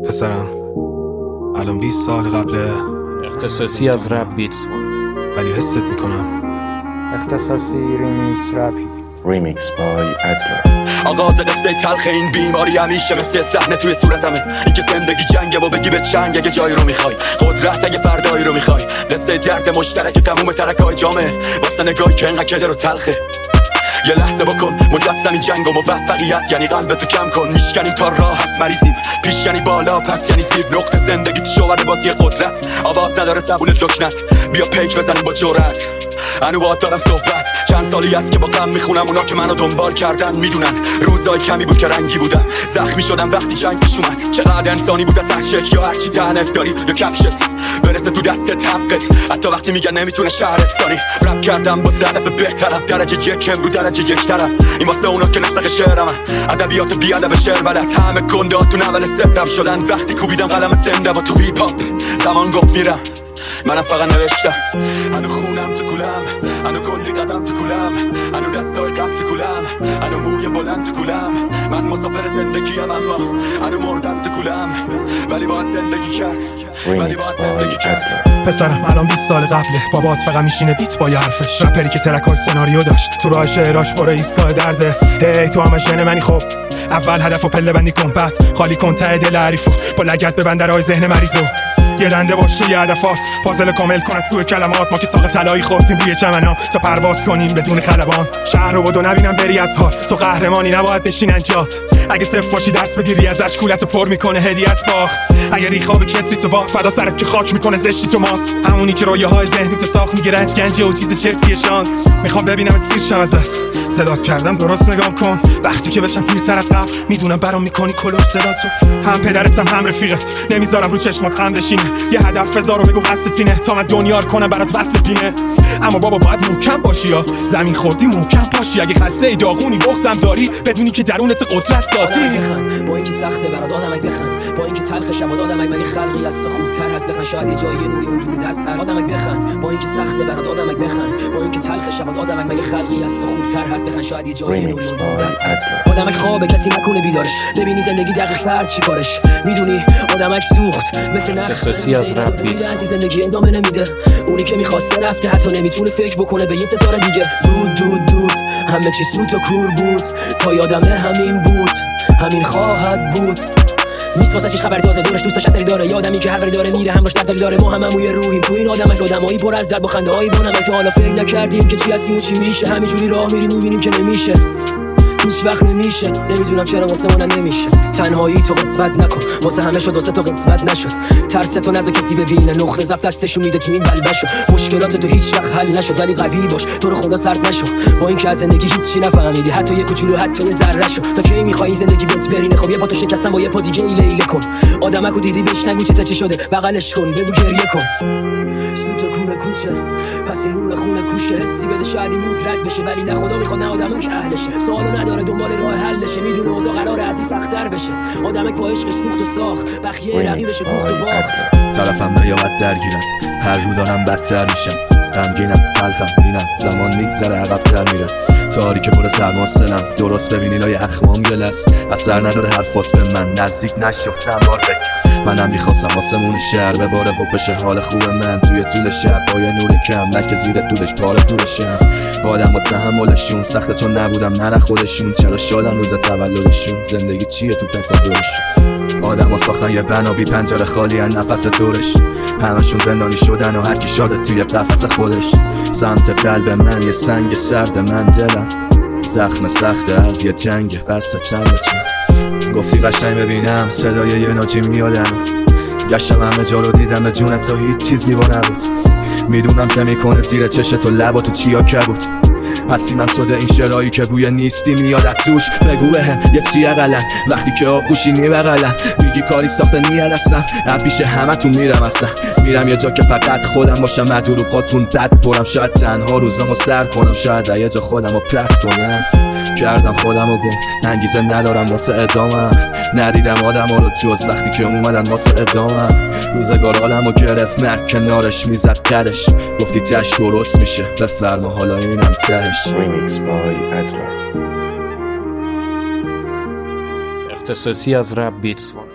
پسرم الان 20 سال قبل اختصاصی از رپ بیتس ولی حست میکنم اختصاصی ریمیکس رپی ریمیکس بای ادلر. آغاز قصه تلخ این بیماری همیشه مثل صحنه توی صورتمه. اینکه زندگی جنگه و بگی به چنگ اگه جایی رو میخوای، قدرت اگه فردایی رو میخوای، قصه درد مشترک تموم ترکای جامعه واسه نگاهی که انقدر کدر و تلخه. یه لحظه بکن مجسمی جنگ و موفقیت یعنی قلبتو کم کن. میشکنیم تا راه هست مریضیم، پیش یعنی بالا پس یعنی زیر. نقطه زندگی تو شوهر بازی قدرت، آواز نداره زبون دکنت. بیا پیک بزنیم با جرأت. انو باید دارم صحبت، چند سالی است که با غم میخونم. اونا که منو دنبال کردن میدونن روزای کمی بود که رنگی بودم. زخمی شدم وقتی جنگ پیش اومد. چقدر انسانی بود از عشق یا هرچی تنت داری یا کفشت برسه تو دست حقت. حتی وقتی میگن نمیتونه شهرستانی. رپ کردم با هدف بهترم، درجه یکم رو درجه یکترم. این واسه اونا که نسخ شعرم، ادبیات بی ادب شعر بلد. همه گنده‌ها تو نول سفتم شدن وقتی کوبیدم قلم زنده و تو هیپ هاپ. زمان گفت میرم، منم فقط نوشتم. هنو خونم تو کولم، هنو کلی قدم تو کولم، هنو دستای قد تو کولم، هنو موی بلند تو کولم. من مسافر زندگیم اما هنو مردم تو کولم، ولی باید زندگی کرد. ریمیکس بای ادلر. پسرم الان 20 سال قبله، بابات فقط میشینه بیت با حرفش. رپری که ترکای سناریو داشت، تو راه شعراش پر ایستگاه درده. هی تو همش ژن منی. خب اول هدفو پله بندی کن، بعد خالی کن ته دل حریفو. با لگد ببند درهای ذهن مریضو. یه دنده باشه یه هدفات، پازل کامل کن از توی کلمات. ما که ساق طلایی خوردیم روی چمنا تا پرواز کنیم بدون خلبان. شهر رو بدو نبینم بری از حال، تو قهرمانی نباید بشینن جات. اگه صفر باشی دست بگیری ازش، کولتو پر میکنه هدیه از باخت. اگه ریخاب کتری تو باخت، فدا سرت که خاک میکنه زشتی تو مات. همونی که رویاهای ذهنی تو ساخت میگه رنج گنجه و چیز چرتیه شانس. میخوام ببینمت سیر شم ازت، صدات کردم درست نگام کن. وقتی که بشم پیرتر از قبل میدونم برام میکنی کلوب صداتو. هم پدرتم هم رفیقت، نمیذارم رو چشمات خم بشینه. یه هدف بذار و بگو قصدت اینه، تا من دنیا رو کنم برات وصل دینه. اما بابا باید محکم باشی، یا زمین خوردی محکم پاشی. اگه خسته ای داغونی بغضم داری، بدونی که درونت قدرت ذاتی. با اینکه سخته برات آدمک بخند، با اینکه تلخ شبات آدمک مگه خلقی است و خوبتر هست. بخند شاید یه جایی نوری اون دور دست هست. آدمک بخند، با اینکه سخته برات آدمک بخند، با اینکه تلخ شبات آدمک مگه خلقی است و خوبتر هست. بخند شاید یه جایی نوری اون دور دست هست. آدمک خوابه کسی نکنه بیدارش، ببینی زندگی دقیق کرد چی کارش. میدونی آدمک سوخت مثل نخ. اختصاصی از رپ بیتس. زندگی ادامه نمیده، اونی که میخواسته رفته، حتی نمیتونه فکر بکنه به یه ستاره دیگه. دود همه چی سوت و کور بود، تا یادمه همین بود، همین خواهد بود. نیست واسه چیش خبری تازه، دورش دوستاش اثری داره. یادمی که هر داره میره همراش دردی داره. ما هممون روحیم تو این آدمک، آدمایی پر از درد با خنده هایی بانمک. تو حالا فکر نکردیم که چی هستیم و چی میشه، همینجوری راه میریم میبینیم که نمیشه، هیچ وقت نمیشه. نمیدونم چرا واسه من نمیشه. تنهایی تو قسمت نکن، واسه همه شد واسه تو قسمت نشد. ترس تو نذار کسی ببینه، نقطه ضعف دستشو میده تو این بلبشو. مشکلات تو هیچ وقت حل نشد، ولی قوی باش، تو رو خدا سرد نشو. با اینکه از زندگی هیچی نفهمیدی، حتی یه کوچولو، حتی یه ذره شو. تا کی میخوای زندگی بهت برینه؟ خب یه پاتو شکستم با یه پا دیگه ایله کن. آدمکو دیدی بهش نگو چی شده، بغلش کن بگو گریه کن. سوت و کوره کوچه، پس این نور خونه کوشه. حسی بده شاید این موت رد بشه، ولی نه خدا میخواد نه آدمک اهلشه. سوالو نداره دنبال راه حلشه، میدونه اوضاع قراره از این سخت‌تر بشه. آدمک با عشقش سوخت و ساخت، بخیه رقیبش گفت و باخت. طرفم نیامد درگیرم، هر رو دارم بدتر میشم. غمگینم تلخم اینم، زمان میگذره عقب‌تر میرم. تاریک پر سرماستلم، درست ببینی لای اخمام گلس. اثر نداره حرفات به من، نزدیک نشو چند بار بگی. منم میخواستم آسمون شهر بباره و بشه حال خوب من. توی طول شب با یه نور کم، نه که زیر طولش پاره پولشم. آدم و تحملشون سخته چون نبودم نه خودشون. چرا شادن روز تولدشون، زندگی چیه تو تصورشون. آدم ها ساختن یه بنا بی پنجره خالی ان نفس دورش. همشون زندانی شدن و هرکی شاده توی قفس خودش. سمت قلب من یه سنگ سرد، من دلم زخم سخته از یه جنگ بسته چند گفتی قشنگ ببینم صدای یه ناجی میادم. گشتم همه جا رو دیدم، به جون تو هیچ چیزی با نبود. میدونم که میکنه زیر چشت و لبا تو چیا کبود. حسیمم شده این شرایی که بوی نیستی میاد توش. بگو بهم یه چی اقلن وقتی که آغوشی نیبقلن. میگی کاری ساخته نیرسم، عبیشه همه تو میرم اصلا. میرم یه جا که فقط خودم باشم، مدروقاتون بد پرم. شاید تنها روزامو سر کنم، شاید یه جا خودمو پرت کنم. کردم خودمو گم، انگیزه ندارم واسه ادامم. ندیدم آدم رو جز وقتی که اومدن واسه ادامم. روزگار عالمو گرفت مرگ کنارش میزد قدش. گفتی تش درست میشه، بفرما حالا اینم تهش. ریمیکس بای ادلر. اختصاصی از رپ بیتس.